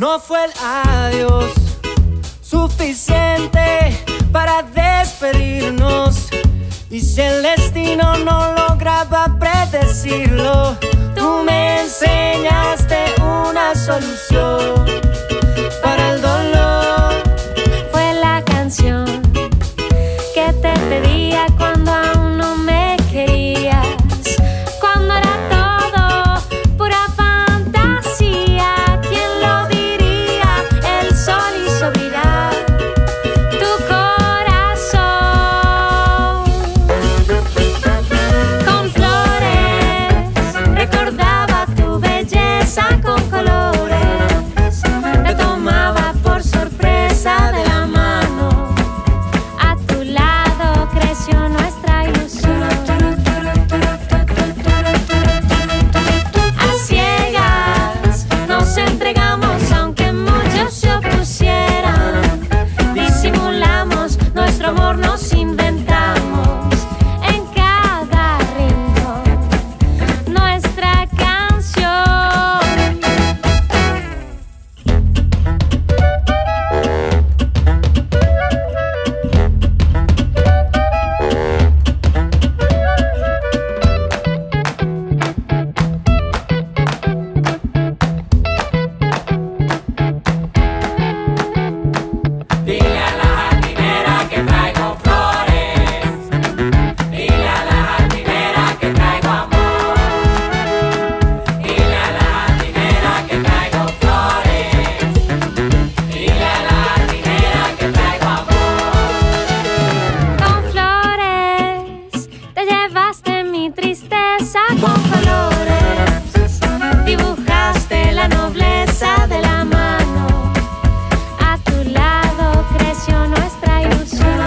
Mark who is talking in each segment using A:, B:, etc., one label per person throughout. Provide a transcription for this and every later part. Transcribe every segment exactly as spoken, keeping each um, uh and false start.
A: No fue el adiós suficiente para despedirnos. Y si el destino no lograba predecirlo, tú me enseñaste una solución para el dolor.
B: Fue la canción que te pedía cuando aún no me querías, cuando era todo pura fantasía. ¿Quién lo diría? El sol hizo brillar tu corazón con flores. Recordaba tu belleza con colores. Te tomaba por sorpresa de la mano. A tu lado creció nuestra ilusión. A ciegas nos entregamos aunque muchos se opusieran. Disimulamos nuestro amor, nos inventamos en cada rincón nuestra canción.
C: Dile a la jardinera que traigo flores. Dile a la jardinera que traigo amor. Dile a la jardinera que traigo flores. Dile a la jardinera que traigo amor.
B: Con flores te llevaste mi tristeza con colores. Dibujaste la nobleza de la mano. A tu lado creció nuestra ilusión.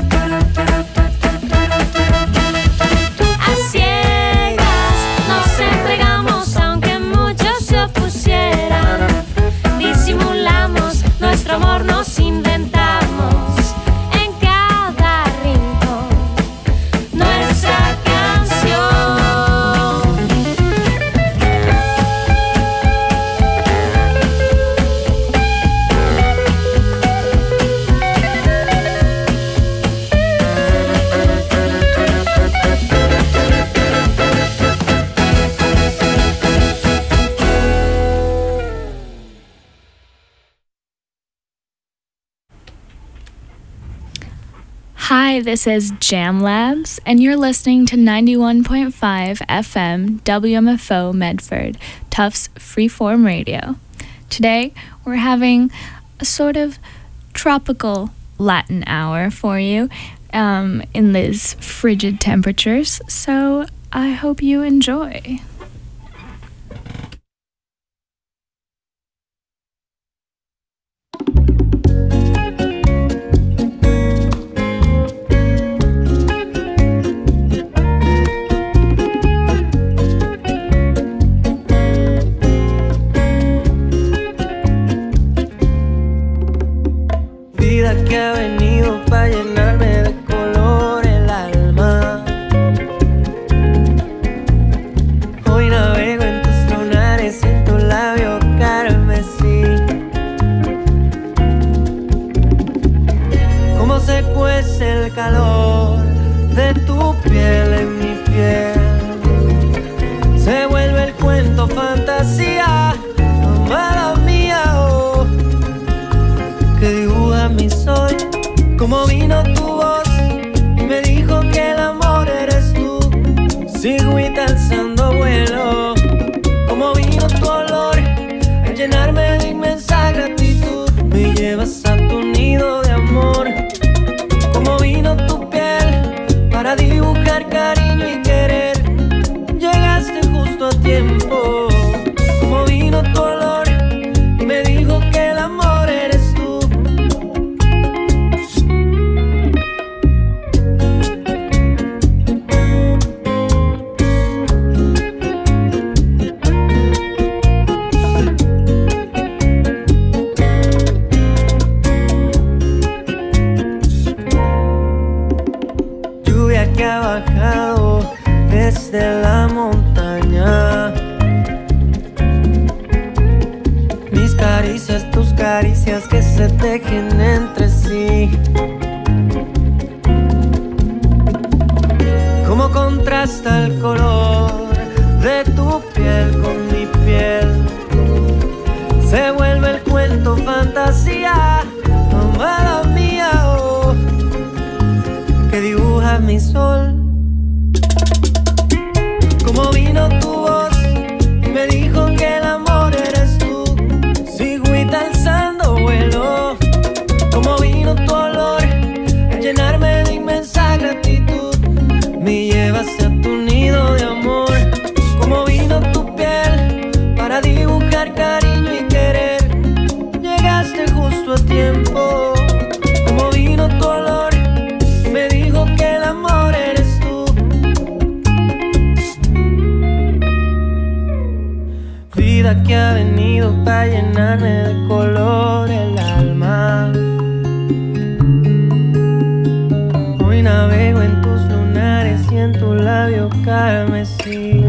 B: A ciegas nos entregamos aunque muchos se opusieran. Disimulamos nuestro amor, nos inventamos en cada rincón nuestra canción.
D: Hi, this is Jam Labs, and you're listening to ninety-one point five F M W M F O Medford, Tufts Freeform Radio. Today, we're having a sort of tropical Latin hour for you um, in these frigid temperatures, so I hope you enjoy.
A: Vida que ha venido para llenarme de color el alma. Hoy navego en tus lunares y en tu labio carmesí. Cómo se cuece el calor de tu piel en mi piel. Se vuelve el cuento fantasía, amada mía, oh, que dibuja mi sol. Como vino tu voz y me dijo que el amor eres tú. Sigo y alzando vuelo. Como vino tu olor a llenarme de inmensa gratitud. Me llevas a tu nido de amor. Como vino tu piel para dibujar cariño y querer. Llegaste justo a tiempo. Como vino tu olor y me dijo que el amor eres tú. Lluvia que ha bajado desde la montaña. vida que ha venido para llenarme de color el alma. Hoy navego en tus lunares y en tu labio carmesí.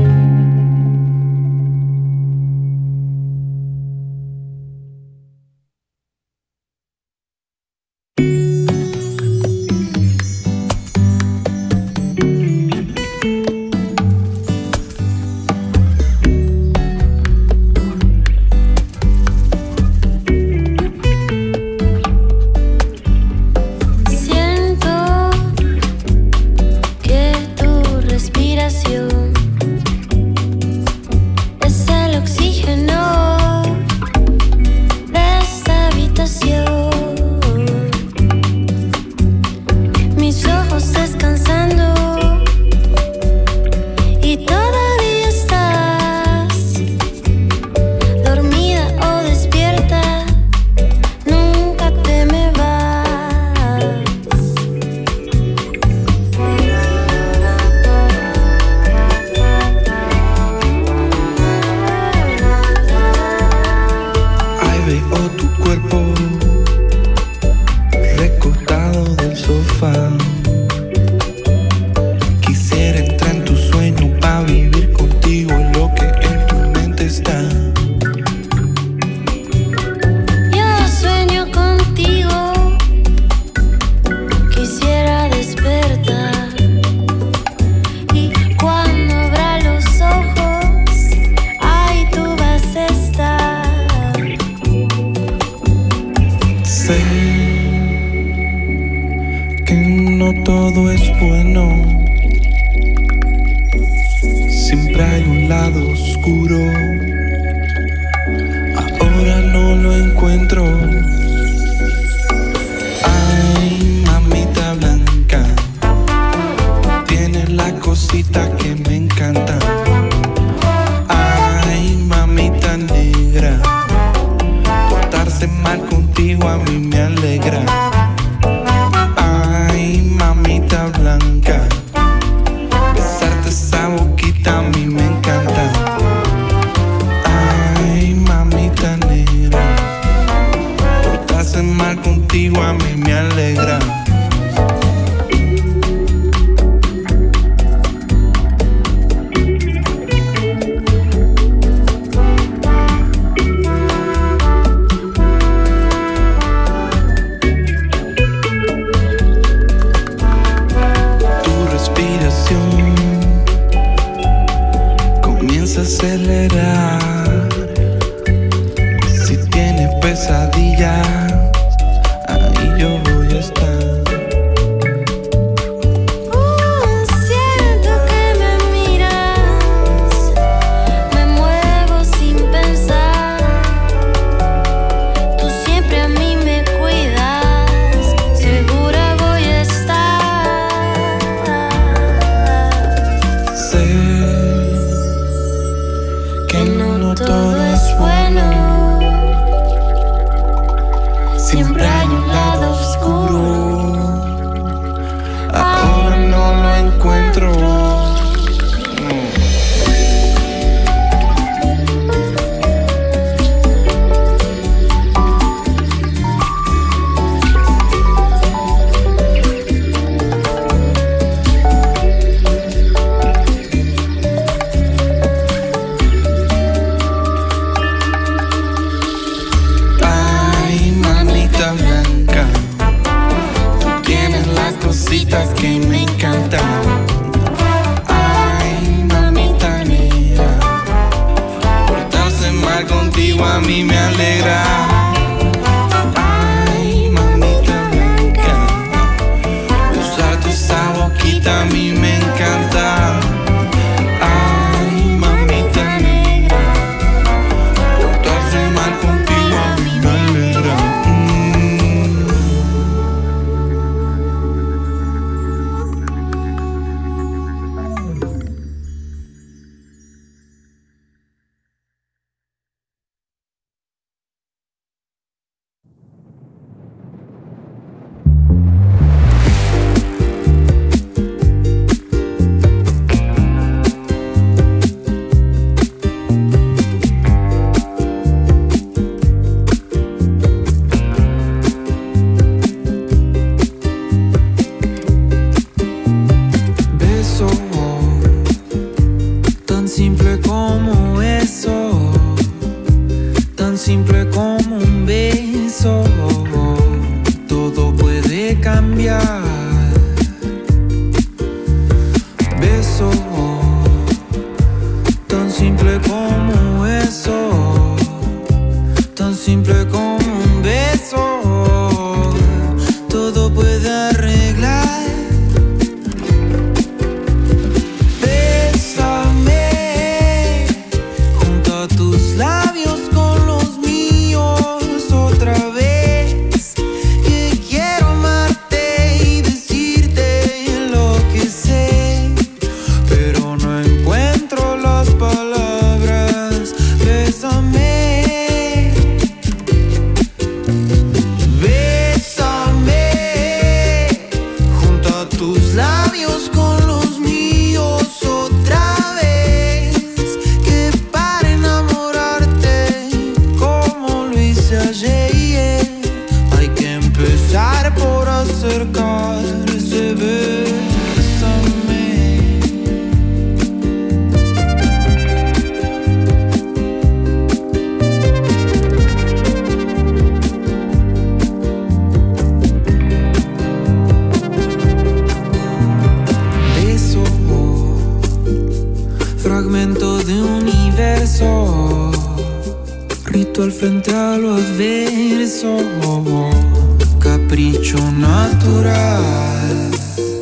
E: Grito al frente a lo adverso, capricho natural.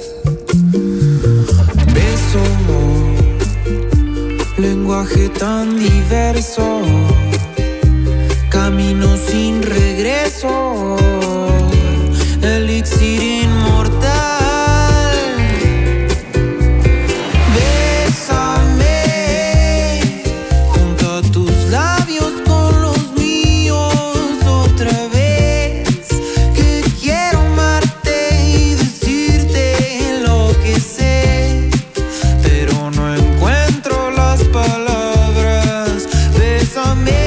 E: Beso, lenguaje tan diverso, camino sin regreso, elixir inmortal. Bésame, junta tus labios con los míos otra vez, que quiero amarte y decirte lo que sé, pero no encuentro las palabras. Bésame.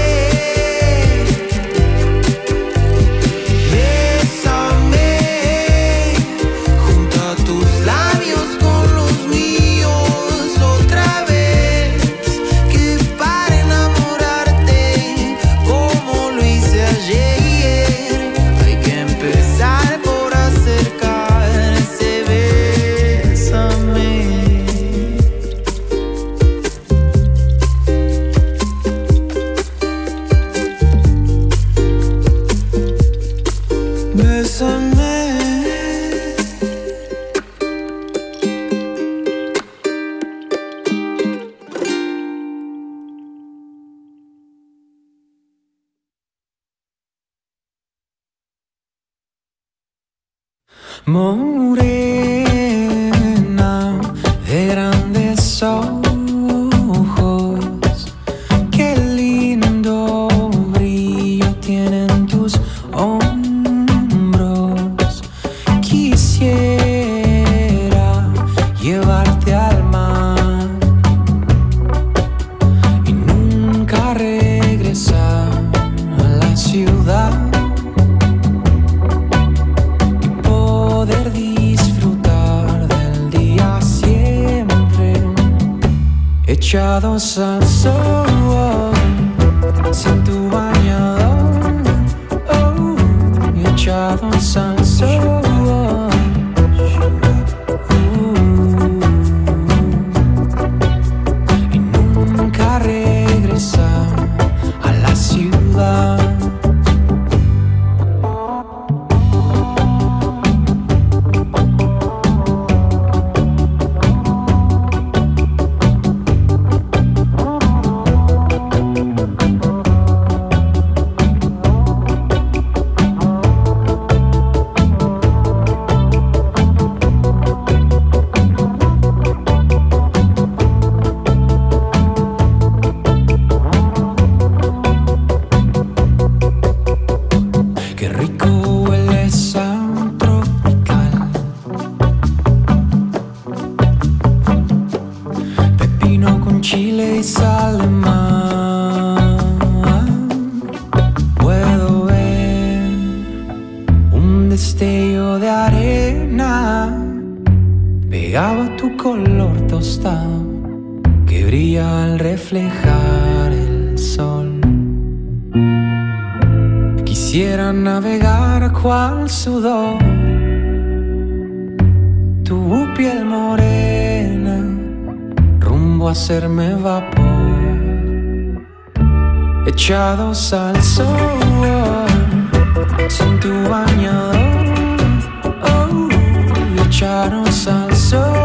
E: Morena de grandes ojos, qué lindo brillo tienen tus hombros. Quisiera llevarte al mar y nunca regresar a la ciudad, disfrutar del día siempre, echados al sol, sin tu bañador, oh, y echados al sol, uh, y nunca regresar a la ciudad. Reflejar el sol, quisiera navegar cual sudor, tu piel morena, rumbo a hacerme vapor, echados al sol, sin tu bañador, oh, echados al sol.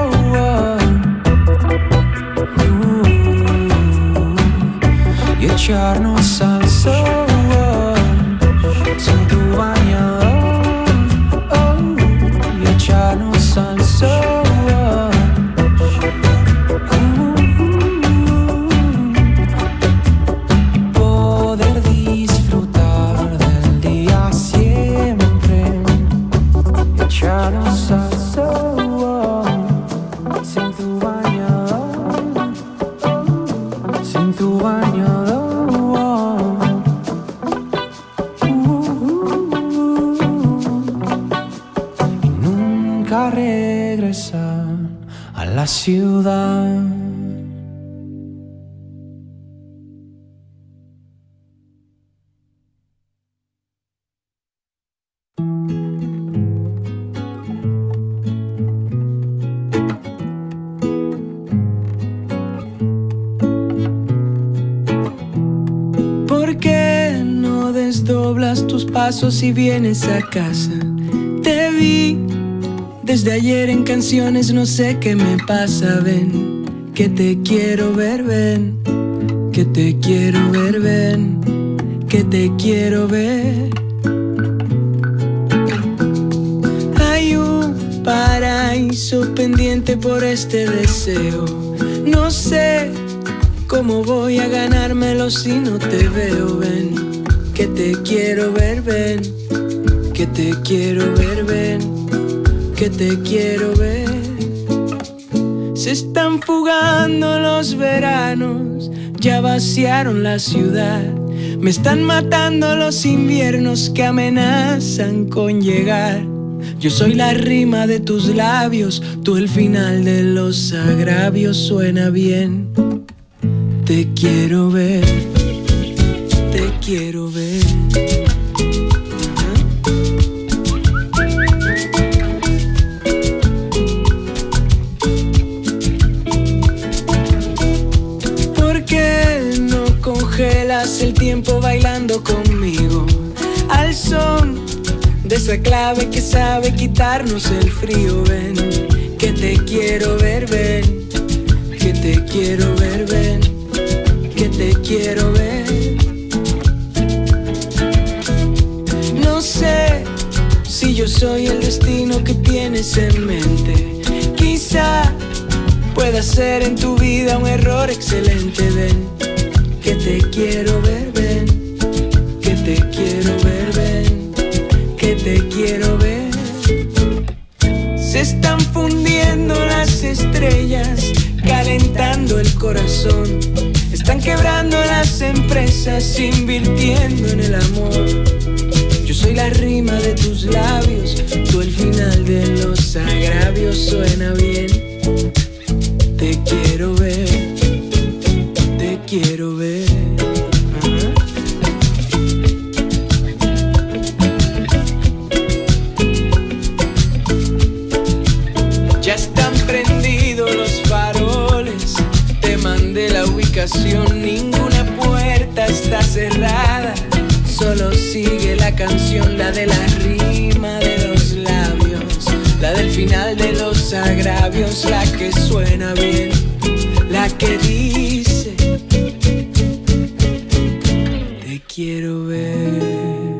E: Echarnos al sol, sin tu bañador, oh, y echarnos al sol, uh, y poder disfrutar del día siempre, echarnos al sol, sin tu bañador, oh, sin tu bañador. Regresar a la ciudad. ¿Por qué lunes doblas tus pasos y vienes a casa. Te vi desde ayer en canciones, no sé qué me pasa, ven, que te quiero ver, ven, que te quiero ver, ven, que te quiero ver. Hay un paraíso pendiente por este deseo. No sé cómo voy a ganármelo si no te veo, ven, que te quiero ver, ven, que te quiero ver, ven, que te quiero ver. Se están fugando los veranos, ya vaciaron la ciudad. Me están matando los inviernos que amenazan con llegar. Yo soy la rima de tus labios, tú el final de los agravios. Suena bien. Te quiero ver, te quiero ver. ¿Por qué no congelas el tiempo bailando conmigo? Al son de esa clave que sabe quitarnos el frío, ven, que te quiero ver, ven, que te quiero ver, ven, que te quiero ver. No sé si yo soy el destino que tienes en mente. Quizá pueda ser en tu vida un error excelente, ven, que te quiero ver, ven, que te quiero ver, ven, que te quiero ver. Se están fundiendo las estrellas, calentando el corazón. Están quebrando las empresas, invirtiendo en el amor. Yo soy la rima de tus labios, tú el final de los agravios. Suena bien. Te quiero ver, te quiero ver. Ya están prendidos los faroles, te mandé la ubicación, ninguna puerta está cerrada, solo sigue la canción, la de la rima de los labios, la del final de los agravios, la que suena bien, la que dice te quiero ver.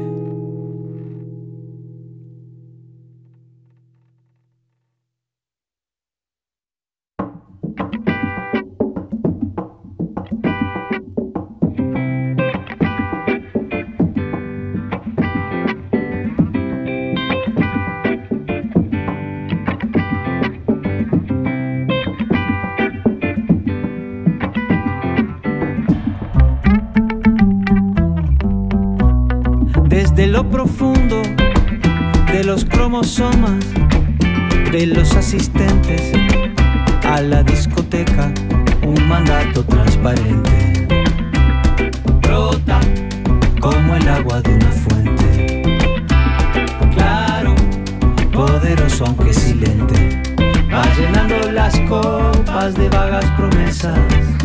A: De lo profundo de los cromosomas de los asistentes a la discoteca, un mandato transparente brota como el agua de una fuente, claro, poderoso aunque silente, va llenando las copas de vagas promesas.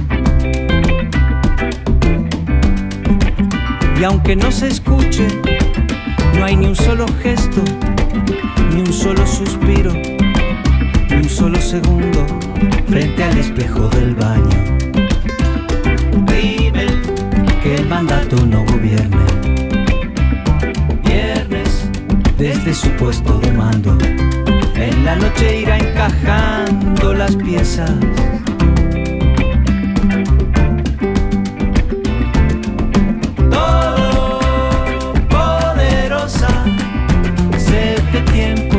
A: Y aunque no se escuche, no hay ni un solo gesto, ni un solo suspiro, ni un solo segundo frente al espejo del baño. Vive que el mandato no gobierne. Viernes desde su puesto de mando, en la noche irá encajando las piezas. Tiempo.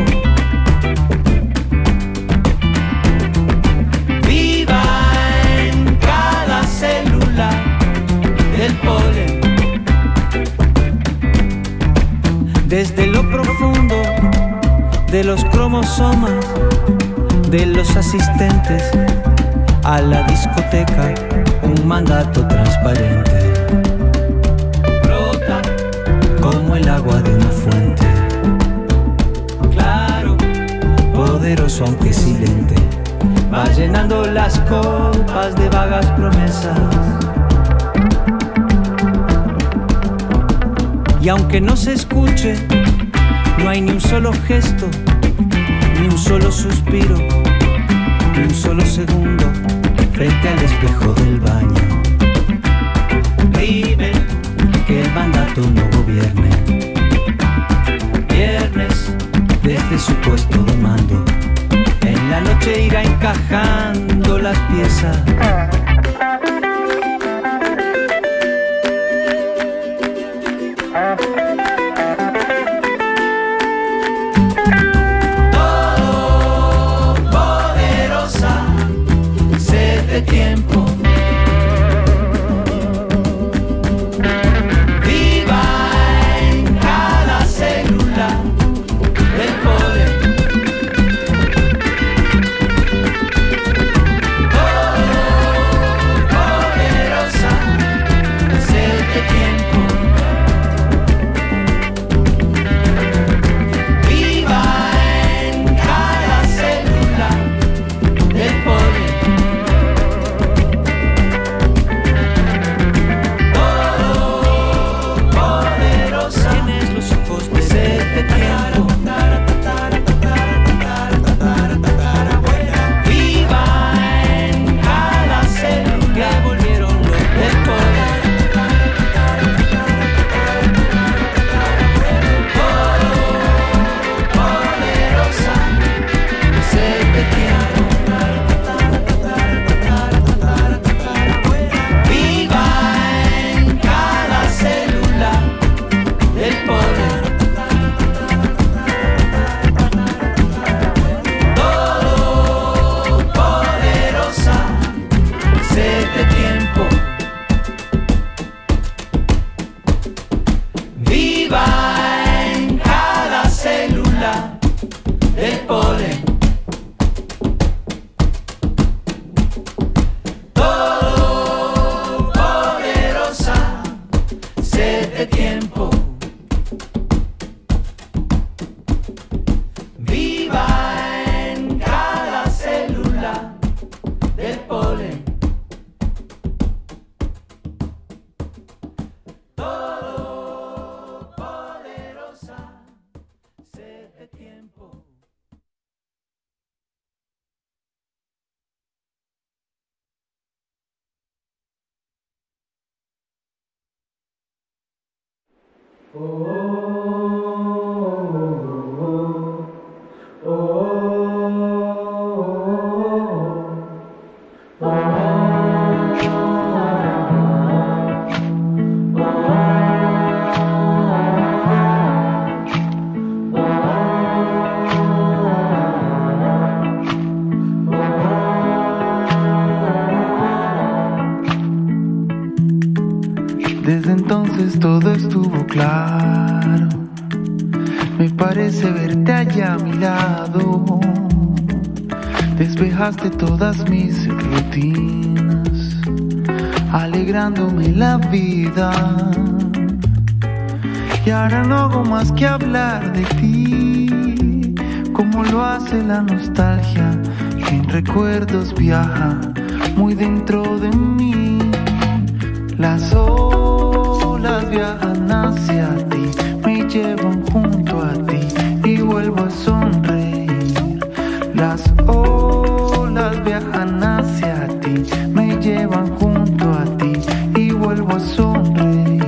A: Viva en cada célula del polen. Desde lo profundo de los cromosomas de los asistentes a la discoteca, un mandato transparente brota como el agua de una fuente, poderoso aunque silente, va llenando las copas de vagas promesas. Y aunque no se escuche, no hay ni un solo gesto, ni un solo suspiro, ni un solo segundo frente al espejo del baño. Vive que el mandato no gobierne. Viernes desde su puesto de mando, en la noche irá encajando las piezas. Tiempo. Viva en cada célula del poder. Oh, poderosa, sed de tiempo. Viva en cada célula del poder.
F: Desde entonces todo estuvo claro. Me parece verte allá a mi lado. Despejaste todas mis rutinas, alegrándome la vida. Y ahora no hago más que hablar de ti, como lo hace la nostalgia, que en recuerdos viaja muy dentro de mí. Las olas viajan hacia ti, me llevan junto a ti y vuelvo a sonreír. Las olas viajan hacia ti, me llevan junto a ti y vuelvo a sonreír.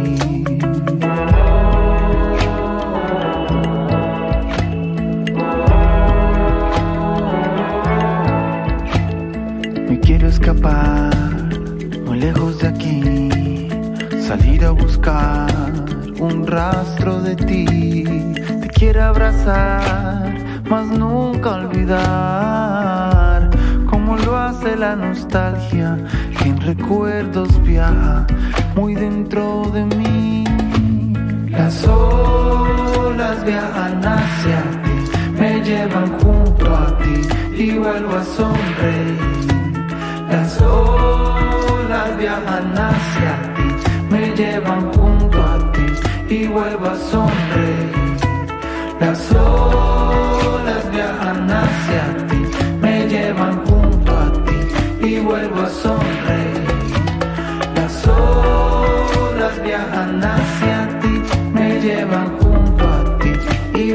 F: Me quiero escapar muy lejos de aquí, salir a buscar un rastro de ti. Te quiero abrazar, mas nunca olvidar, como lo hace la nostalgia, que en recuerdos viaja muy dentro de mí. Las olas viajan hacia ti, me llevan junto a ti y vuelvo a sonreír. Las olas viajan hacia ti, me llevan junto a ti y vuelvo a sonreír. Las olas viajan hacia ti, me llevan junto a ti y vuelvo a sonreír. Las olas viajan hacia ti, me llevan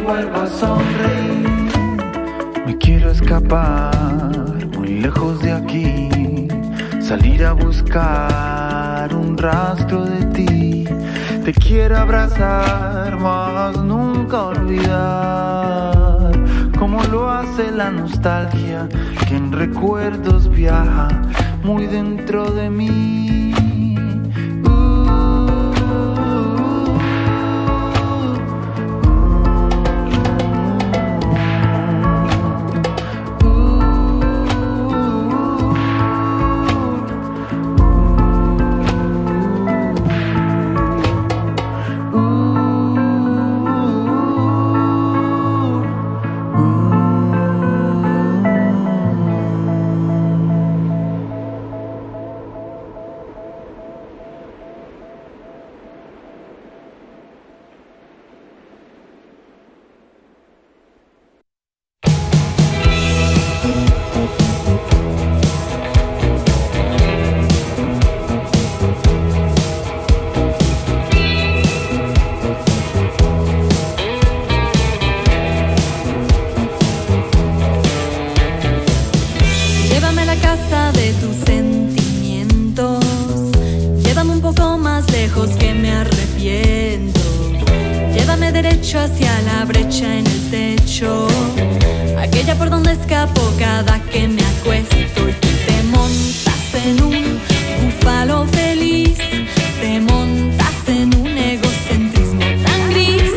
F: vuelvo a sonreír. Me quiero escapar muy lejos de aquí, salir a buscar un rastro de ti. Te quiero abrazar, mas nunca olvidar, como lo hace la nostalgia que en recuerdos viaja muy dentro de mí.
G: Hacia la brecha en el techo, aquella por donde escapo cada que me acuesto. Y tú te montas en un búfalo feliz, te montas en un egocentrismo tan gris.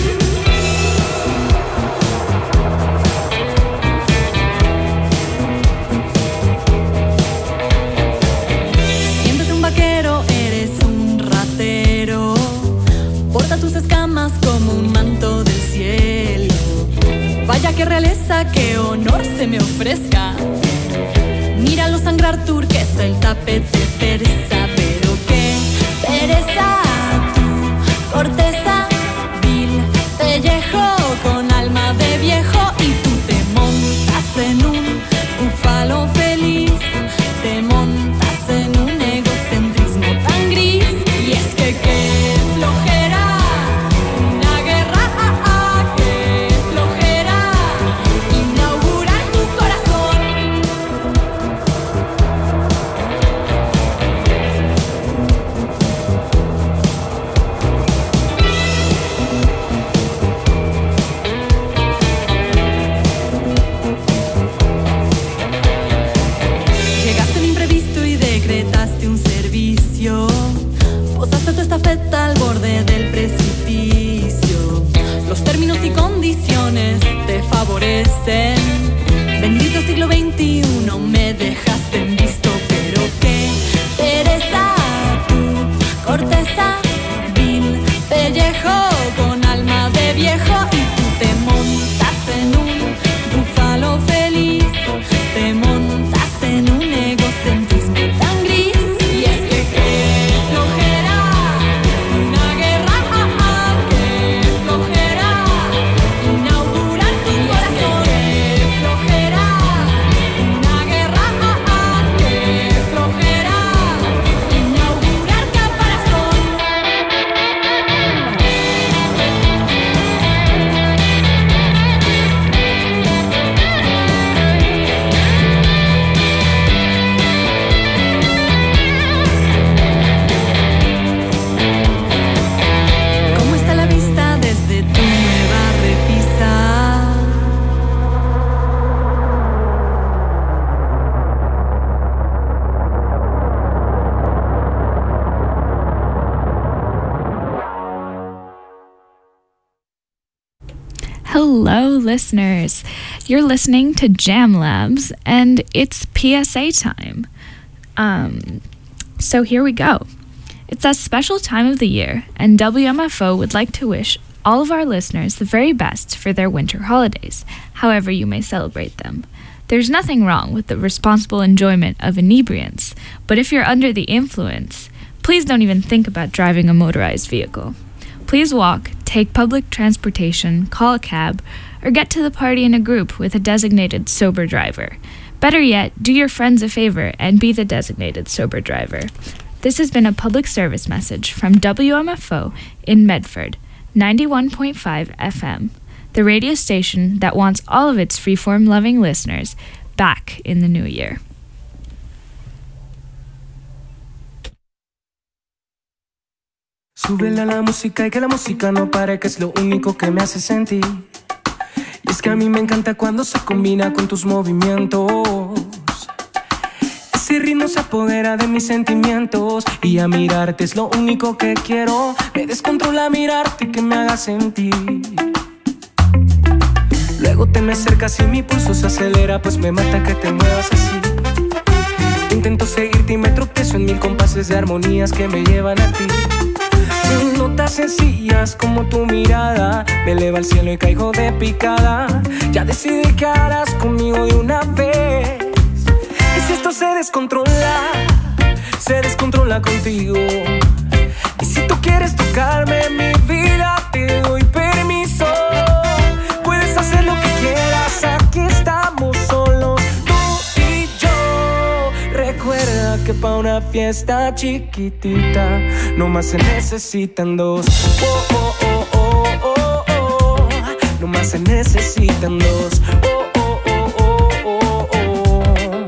G: Siéntete un vaquero, eres un ratero, porta tus escamas como un manto del cielo. Vaya que realeza, qué honor se me ofrezca. Míralo sangrar, turquesa, el tapete persa. Pero qué pereza, tu corteza vil, pellejo con alma de viejo. Y tú te montas en un búfalo feliz, te montas en un egocentrismo tan gris. Y es que qué flojera, estafeta al borde del precipicio. Los términos y condiciones te favorecen. Bendito siglo veintiuno, me dejaste en visto. Pero qué pereza, tu corteza vil, pellejo con alma de viejo. Y tú te montas en un búfalo feliz, te montas en un egocentrismo tan gris. Y es que qué flojera,
D: Hello, listeners. You're listening to Jam Labs, and it's P S A time. Um, so here we go. It's that special time of the year, and W M F O would like to wish all of our listeners the very best for their winter holidays, however you may celebrate them. There's nothing wrong with the responsible enjoyment of inebriants, but if you're under the influence, please don't even think about driving a motorized vehicle. Please walk, take public transportation, call a cab, or get to the party in a group with a designated sober driver. Better yet, do your friends a favor and be the designated sober driver. This has been a public service message from W M F O in Medford, ninety-one point five F M. the radio station that wants all of its freeform-loving listeners back in the new year.
A: Súbele a la música y que la música no pare, que es lo único que me hace sentir. Y es que a mí me encanta cuando se combina con tus movimientos. Ese ritmo se apodera de mis sentimientos, y a mirarte es lo único que quiero. Me descontrola mirarte y que me haga sentir. Luego te me acercas y mi pulso se acelera, pues me mata que te muevas así. Intento seguirte y me tropiezo en mil compases de armonías que me llevan a ti. Notas sencillas como tu mirada me eleva al cielo y caigo de picada. Ya decidí que harás conmigo de una vez. Y si esto se descontrola, se descontrola contigo. Y si tú quieres tocarme mi vida, te doy permiso. Puedes hacer lo que quieras, aquí estamos solos, tú y yo. Recuerda que pa' una fiesta chiquitita nomás se necesitan dos. Oh, oh, oh, oh, oh, oh. Nomás se necesitan dos. Oh, oh, oh, oh, oh, oh.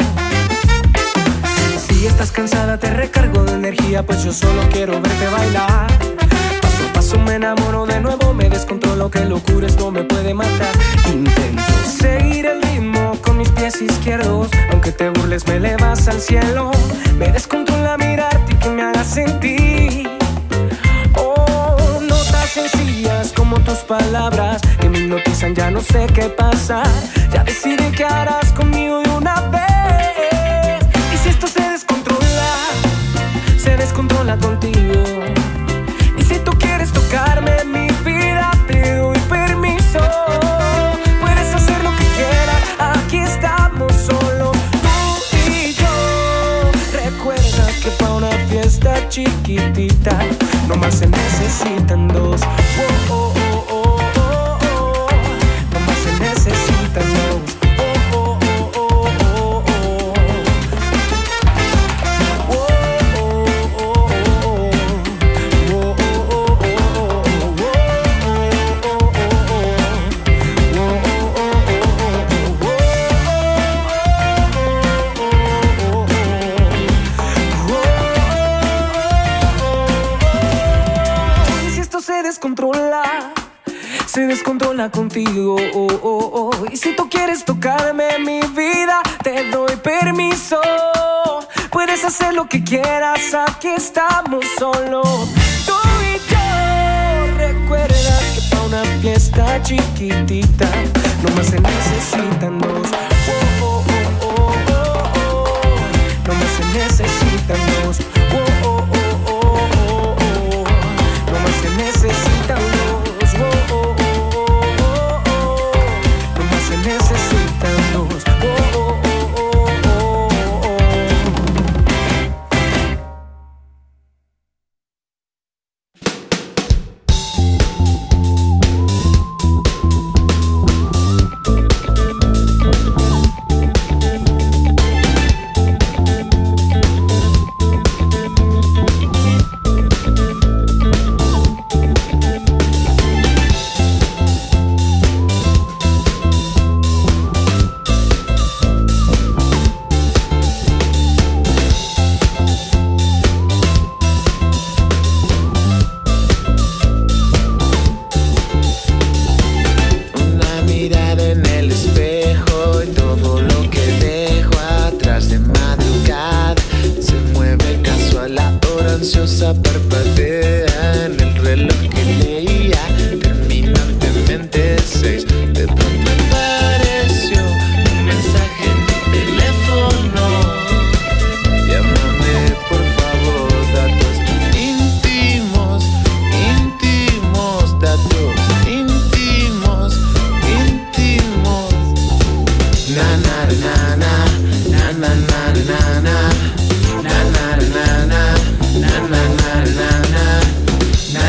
A: Si estás cansada te recargo de energía, pues yo solo quiero verte bailar. Paso a paso me enamoro de nuevo, me descontrolo, que locura esto me puede matar. Intento seguir el ritmo con mis pies izquierdos, aunque te burles me elevas al cielo. Me descontrola mirarte y que me hagas sentir. Oh, notas sencillas como tus palabras que me hipnotizan, ya no sé qué pasa. Ya decidí que harás conmigo de una vez. Y si esto se descontrola, se descontrola contigo. Y si tú quieres tocarme mi vida, te doy permiso. Puedes hacer lo que quieras, aquí estamos solos, tú y yo. Recuerda que pa' una fiesta chiquitita nomás se necesitan dos. Oh, oh, oh, oh, oh, oh. Nomás se necesitan dos. Oh, oh, oh, oh, oh, oh. Oh, oh, oh, oh, oh. Oh, oh, oh, oh, Y si esto se descontrola, se descontrola contigo, oh, oh, oh. Y si tú quieres tocarme mi vida, te doy permiso. Puedes hacer lo que quieras, aquí estamos solos, tú y yo. Recuerda que pa' una fiesta chiquitita nomás se necesitan dos. Oh, oh, oh, oh, oh, oh. Nomás se necesitan dos. Oh, oh, oh, oh, oh, oh. Nomás se necesitan dos. Oh, oh, oh, oh, oh. Nomás se necesitan dos. Oh, oh, oh, oh, oh, oh.
E: Na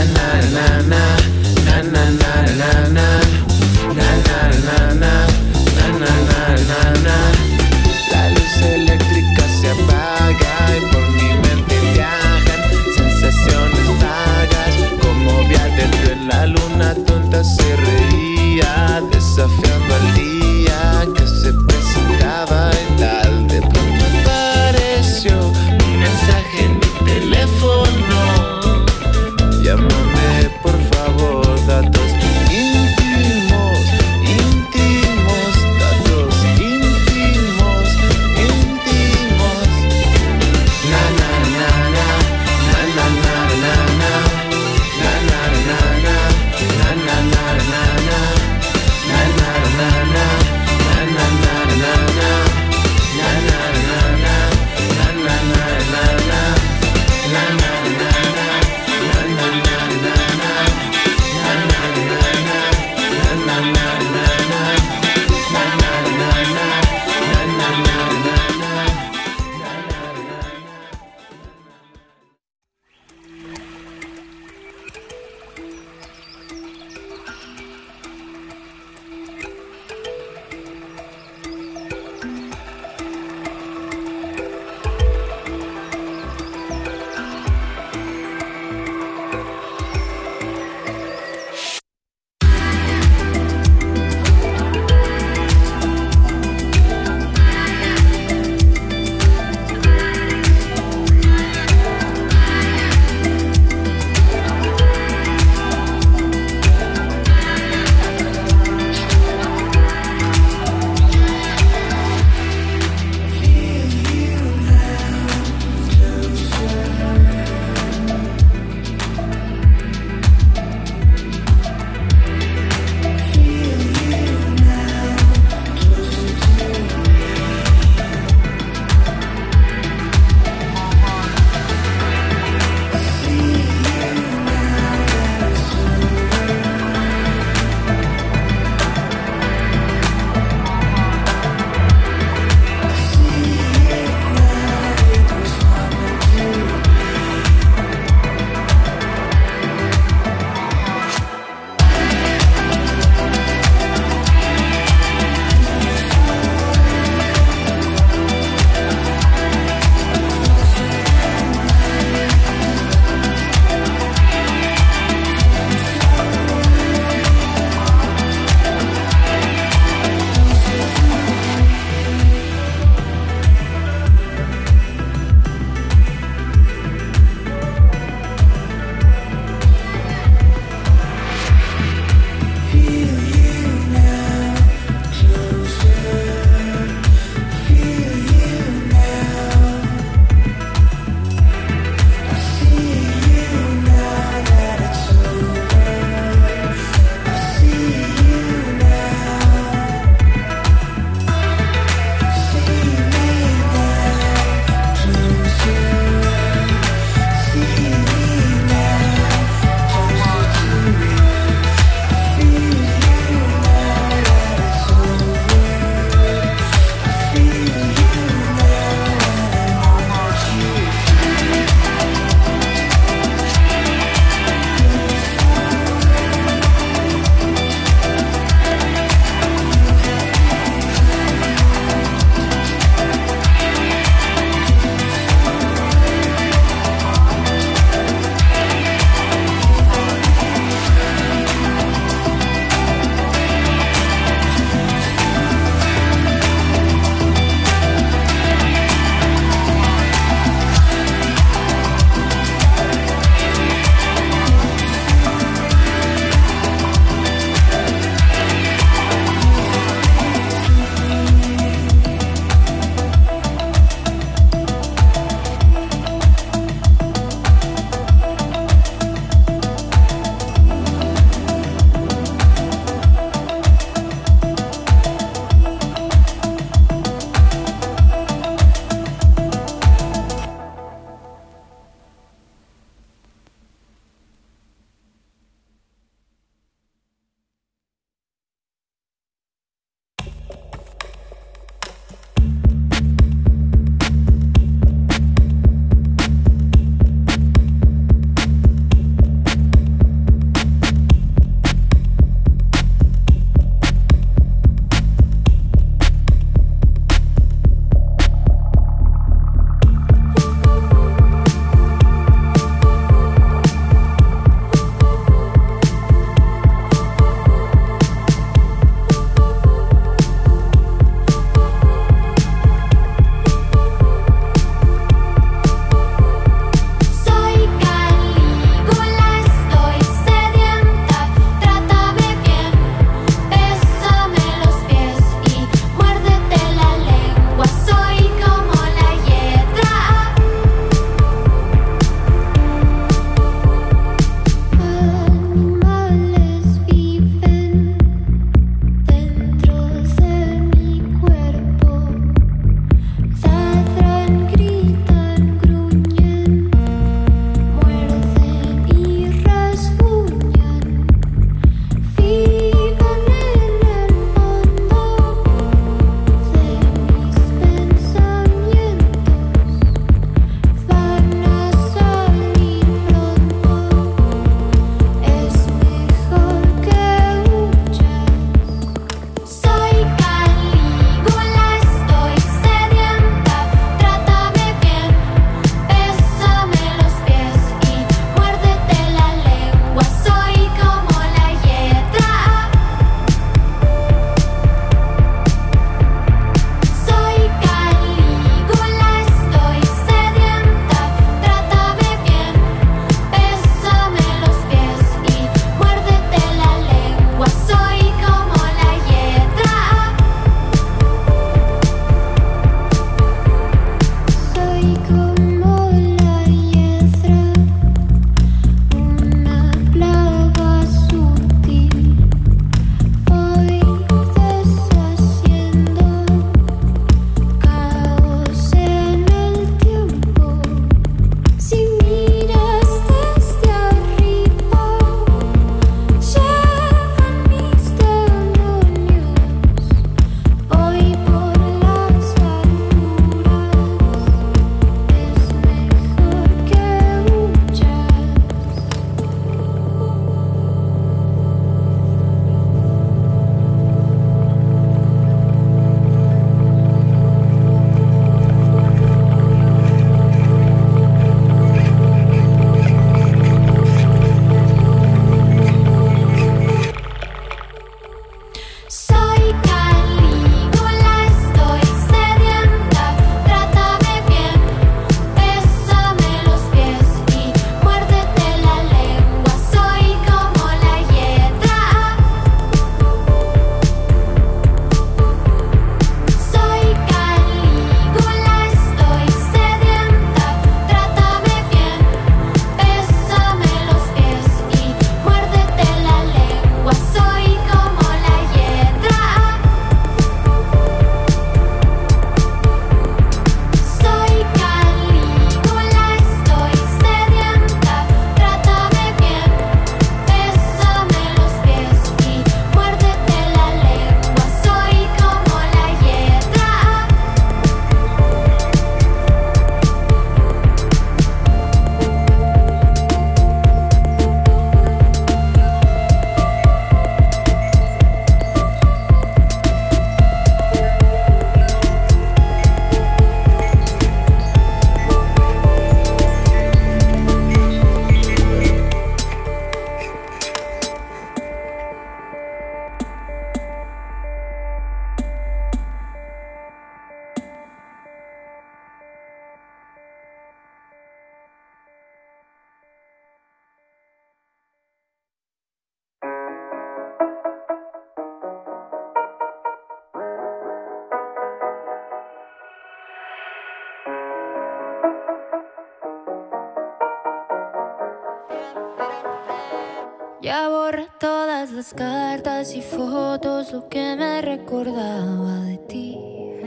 B: Ya borré todas las cartas y fotos, lo que me recordaba de ti.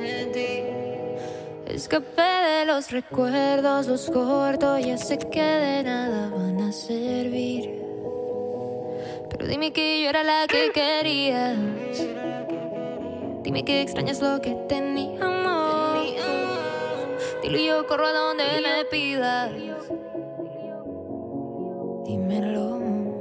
B: Escapé de los recuerdos, los corto, ya sé que de nada van a servir. Pero dime que yo era la que querías. Dime que extrañas lo que teníamos. Dilo y yo corro a donde me pidas. Dímelo.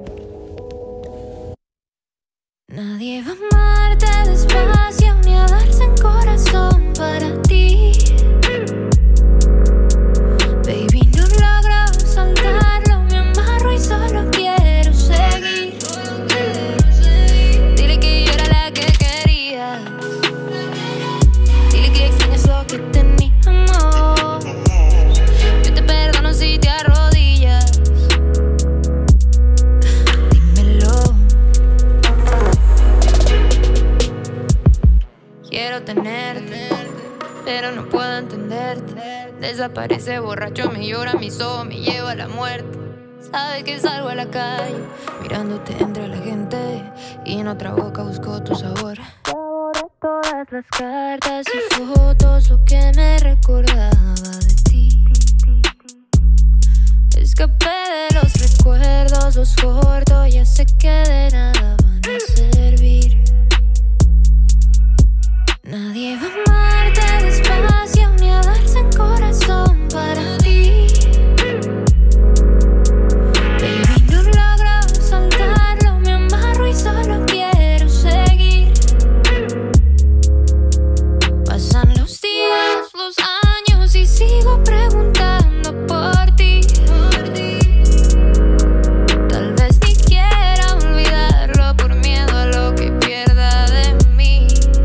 B: Nadie va a amarte despacio ni a darse en corazón para ti. Baby, no logro soltarlo, me amarro y solo quiero seguir. Dile que yo era la que querías. Dile que extrañas lo que teníamos. Yo te perdono si te arrodillas. Dímelo. Quiero tenerte, pero no puedo entenderte. Desaparece borracho, me llora mis ojos, me lleva a la muerte. Sabe que salgo a la calle, mirándote entre la gente, y en otra boca busco tu sabor. Borré todas las cartas y fotos, lo que me recordaba de ti. Escapé de los recuerdos, los corto, ya sé que de nada van a servir. Nadie va a amarte despacio ni a darse en corazón para ti. Baby, no logro soltarlo, me amarro y solo quiero seguir. Pasan los días, los años y sigo preguntando por ti. Tal vez ni quiera olvidarlo por miedo a lo que pierda de mí.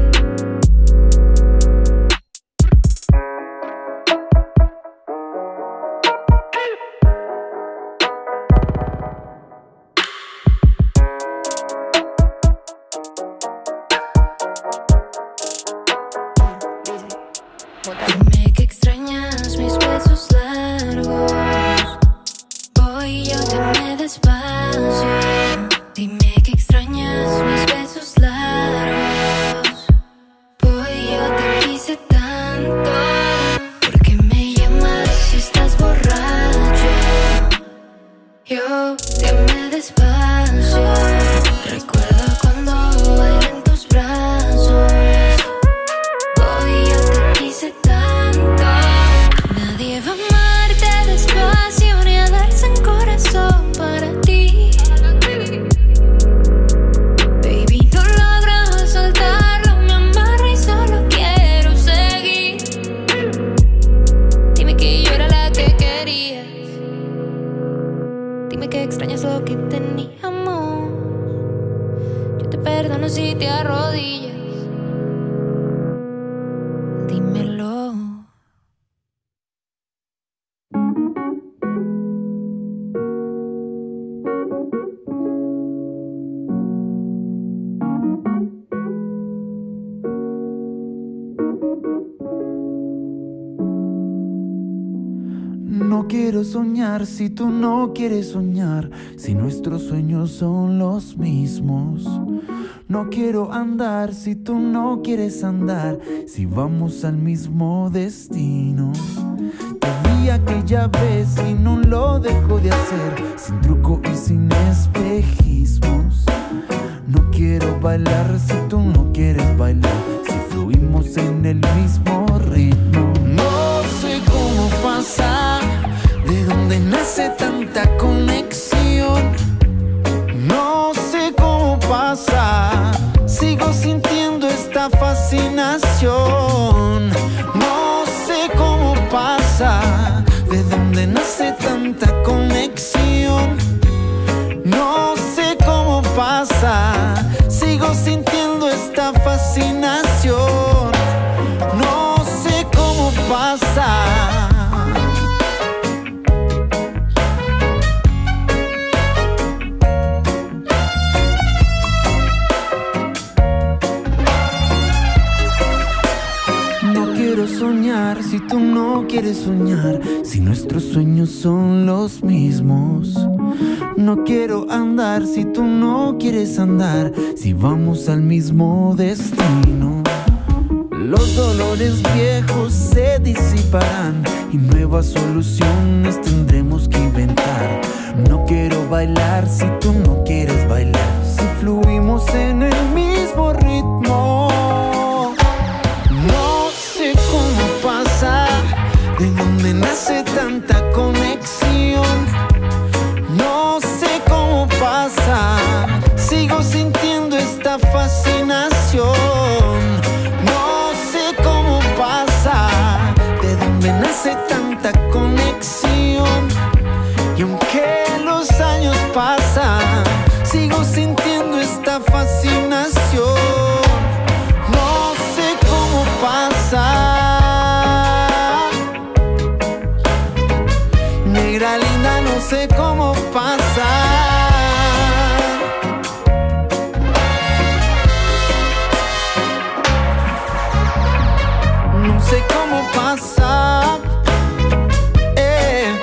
B: Dime que extrañas mis besos largos. Voy y yo dime despacio. Dime que extrañas mis besos largos. Voy y yo te quise tanto. ¿Por qué me llamas si estás borracho? Yo dime despacio. Recuerdo cuando bailé en tus brazos. Tanto. Nadie va a amarte despacio ni a darse en corazón para ti. Baby, no logro soltarlo, me amarro y solo quiero seguir. Dime que yo era la que querías. Dime que extrañas lo que teníamos. Yo te perdono si te arrodillas. Dímelo.
F: No quiero soñar si tú no quieres soñar, si nuestros sueños son los mismos. No quiero andar si tú no quieres andar, si vamos al mismo destino. Te vi aquella vez y no lo dejo de hacer, sin truco y sin espejismos. No quiero bailar si tú no quieres bailar, si fluimos en el mismo ritmo. No sé cómo pasa, de dónde nace tanta conexión. No sé cómo pasa, sigo sintiendo esta fascinación. No sé cómo pasa, de dónde nace tanta conexión. No sé cómo pasa, sigo sintiendo esta fascinación. No sé cómo pasa. Soñar si tú no quieres soñar, si nuestros sueños son los mismos. No quiero andar si tú no quieres andar, si vamos al mismo destino. Los dolores viejos se disiparán y nuevas soluciones tendremos que inventar. No quiero bailar si tú no quieres bailar, si fluimos en el mismo ritmo. No sé cómo pasa, de dónde nace tanta conexión. No sé cómo pasa, sigo sintiendo esta fascinación. No sé cómo pasa, de dónde nace tanta conexión. Y aunque los años pasan, sigo sintiendo esta fascinación. No sé cómo pasa. Negra linda, no sé cómo pasa. No sé cómo pasa. Eh.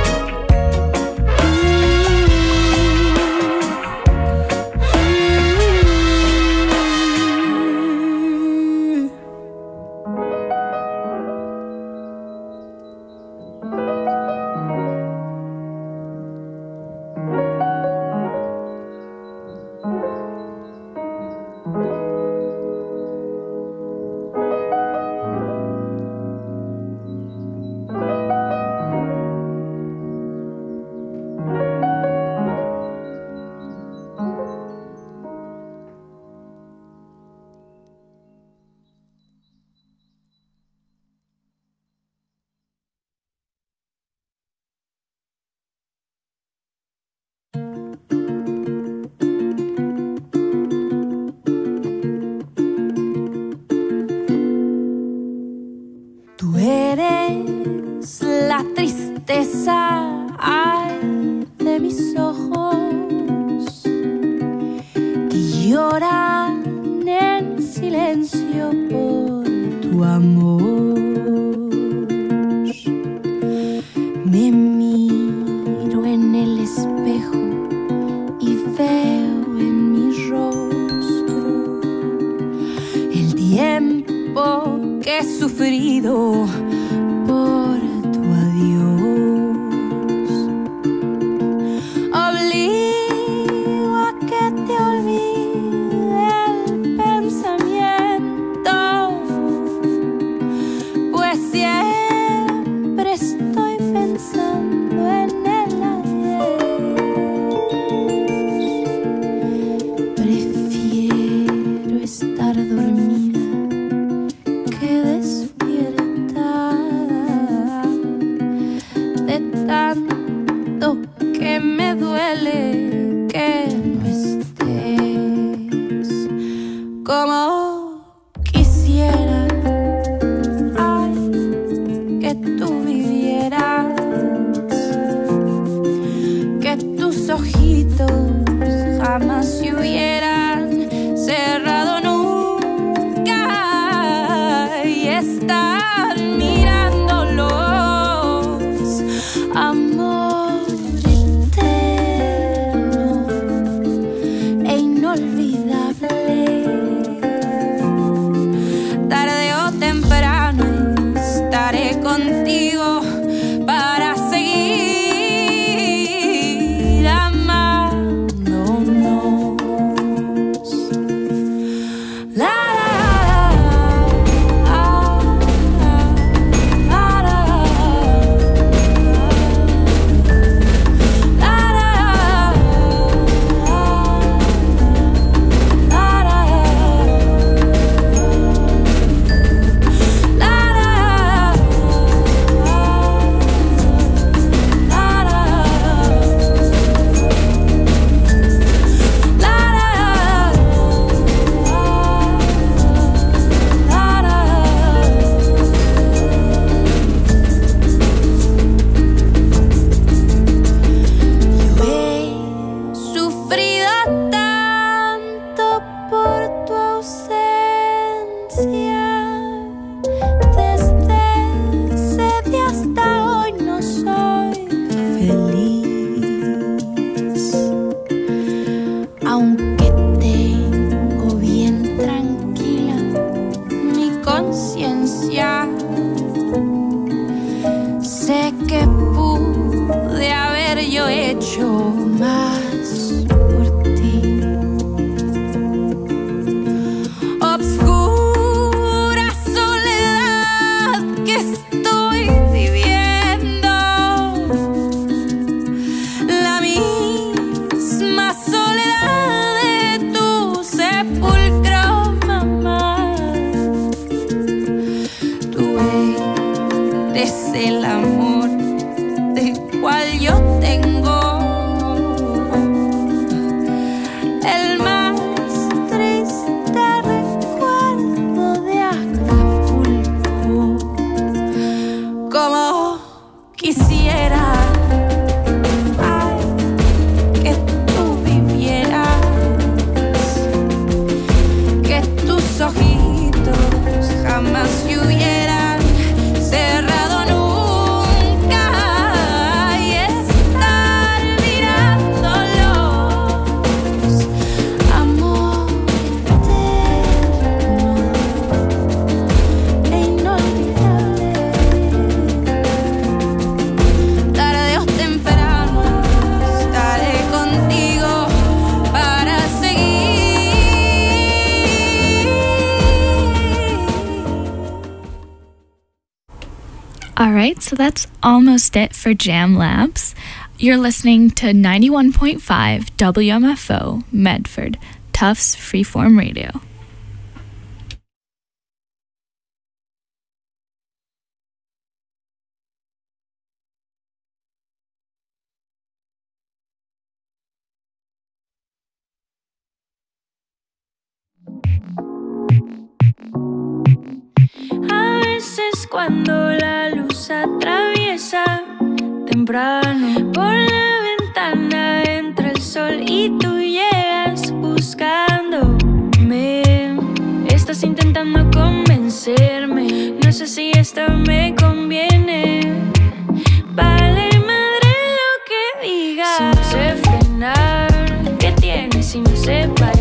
H: Tú eres la tristeza, ay, de mis ojos, que lloran en silencio por tu amor. Me miro en el espejo y veo en mi rostro el tiempo que he sufrido por tu adiós. Obligo a que te olvide el pensamiento, pues siempre estoy pensando en el ayer. Prefiero estar dormida que despierta. por ti. Obscura soledad que estoy viviendo, la misma soledad de tu sepulcro, mamá. Tú eres el amor del cual yo tengo el más triste recuerdo de Acapulco. Como quisiera, ay, que tú vivieras, que tus ojitos jamás se hubieran cerrado nunca y estar mirándolos, amor eterno e inolvidable. Tarde o temprano estaré contigo para seguir.
D: All right, so that's almost it for Jam Labs. You're listening to ninety-one point five W M F O Medford, Tufts Freeform Radio.
H: A veces cuando la luz atraviesa temprano por la ventana entra el sol y tú llegas buscándome. Estás intentando convencerme, no sé si esto me conviene. Vale madre lo que digas. Si no sé frenar, ¿qué tienes si no sé parar?